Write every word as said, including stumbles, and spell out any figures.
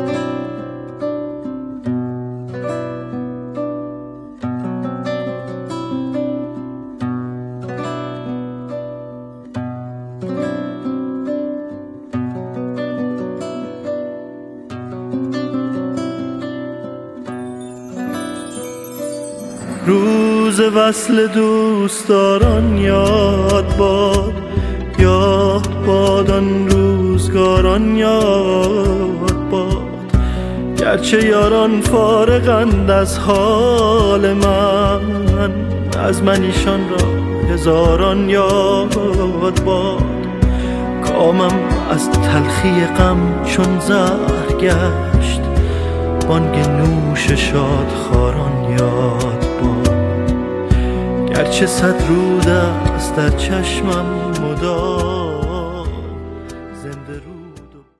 روز وصل دوستداران یاد باد، یاد باد آن روزگاران یاد باد. گرچه یاران فارغند از حال من، از من ایشان را هزاران یاد باد. کامم از تلخی غم چون زهر گشت، بانگ نوش شادخواران یاد باد. گرچه صد رود است در چشمم مدام،